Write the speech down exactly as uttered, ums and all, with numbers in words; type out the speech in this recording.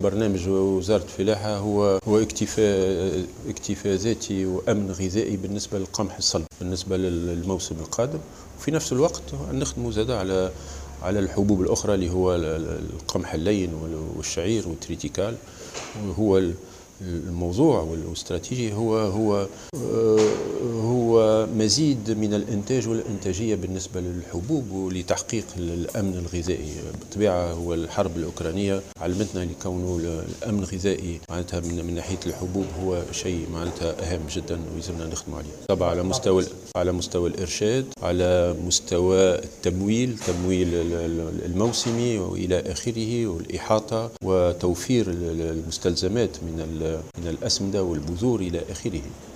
برنامج وزارة الفلاحة هو هو اكتفاء اكتفاء ذاتي وأمن غذائي بالنسبة للقمح الصلب بالنسبة للموسم القادم، وفي نفس الوقت نخدموا زادة على على الحبوب الأخرى اللي هو القمح اللين والشعير والتريتيكال. وهو الموضوع والاستراتيجي هو هو هو مزيد من الإنتاج والإنتاجية بالنسبة للحبوب ولتحقيق الأمن الغذائي. بالطبيعة هو الحرب الأوكرانية علمتنا لكونه الأمن الغذائي معناتها من, من ناحية الحبوب هو شيء معناتها أهم جدا ويلزمنا نخدموا عليه. طبعا على مستوى على مستوى الإرشاد، على مستوى التمويل تمويل الموسمي وإلى آخره، والإحاطة وتوفير المستلزمات من من الأسمدة والبذور إلى آخره.